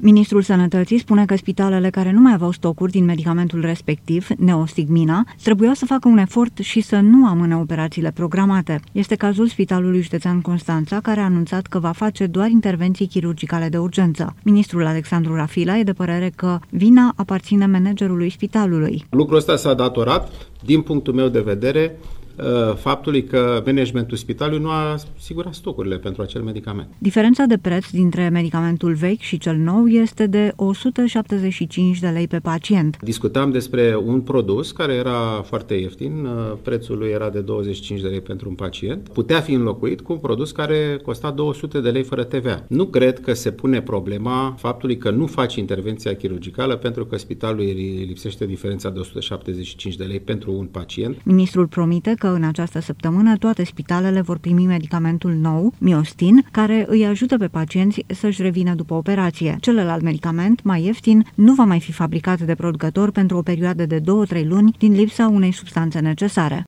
Ministrul Sănătății spune că spitalele care nu mai aveau stocuri din medicamentul respectiv, Neostigmina, trebuiau să facă un efort și să nu amâne operațiile programate. Este cazul Spitalului Județean Constanța, care a anunțat că va face doar intervenții chirurgicale de urgență. Ministrul Alexandru Rafila e de părere că vina aparține managerului spitalului. Lucrul ăsta s-a datorat, din punctul meu de vedere, faptului că managementul spitalului nu a asigurat stocurile pentru acel medicament. Diferența de preț dintre medicamentul vechi și cel nou este de 175 de lei pe pacient. Discutam despre un produs care era foarte ieftin, prețul lui era de 25 de lei pentru un pacient. Putea fi înlocuit cu un produs care costa 200 de lei fără TVA. Nu cred că se pune problema faptului că nu faci intervenția chirurgicală pentru că spitalului îi lipsește diferența de 175 de lei pentru un pacient. Ministrul promite că în această săptămână toate spitalele vor primi medicamentul nou, Miostin, care îi ajută pe pacienți să-și revină după operație. Celălalt medicament, mai ieftin, nu va mai fi fabricat de producător pentru o perioadă de 2-3 luni din lipsa unei substanțe necesare.